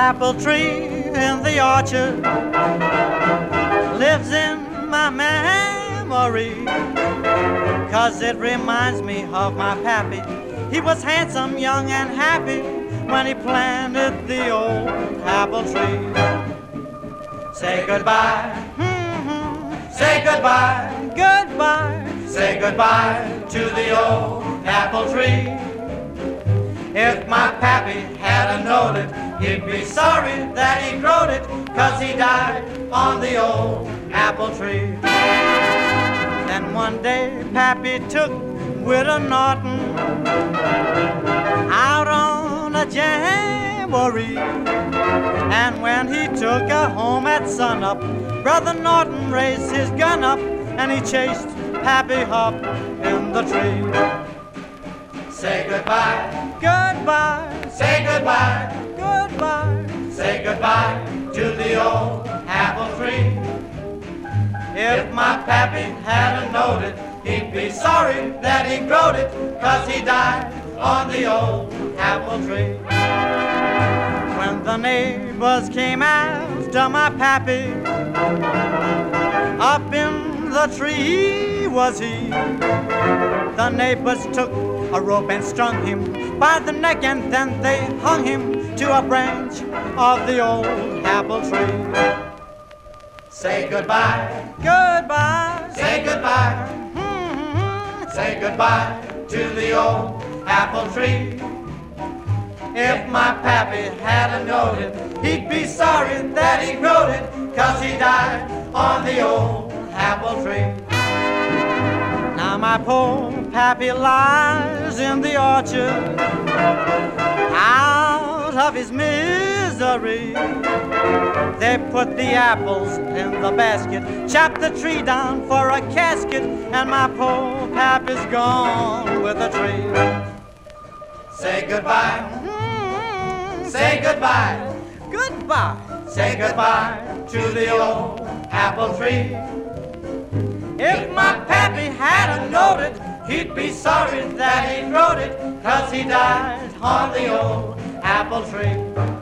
apple tree in the orchard lives in my memory, 'cause it reminds me of my pappy. He was handsome, young, and happy when he planted the old apple tree. Say goodbye, say goodbye, goodbye, say goodbye to the old apple tree. If my pappy had knowed it, he'd be sorry that he growed it, 'cause he died on the old apple tree. Then one day Pappy took Widow Norton out on a jamboree, and when he took her home at sunup, Brother Norton raised his gun up and he chased Pappy up in the tree. Say goodbye, goodbye, say goodbye, goodbye, say goodbye to the old apple tree. If my pappy hadn't knowed it, he'd be sorry that he growed it, 'cause he died on the old apple tree. When the neighbors came after my pappy, up in the tree was he. The neighbors took a rope and strung him by the neck, and then they hung him to a branch of the old apple tree. Say goodbye, goodbye, say goodbye, say goodbye to the old apple tree. If my pappy hadn't known it, he'd be sorry that he growed it, 'cause he died on the old apple tree. Now my poor pappy lies in the orchard, out of his misery. They put the apples in the basket, chopped the tree down for a casket, and my poor pappy's gone with the tree. Say goodbye, say goodbye, goodbye, say goodbye to the old apple tree. If my pappy hadn't knowed it, he'd be sorry that he growed it, 'cause he died on the old apple tree.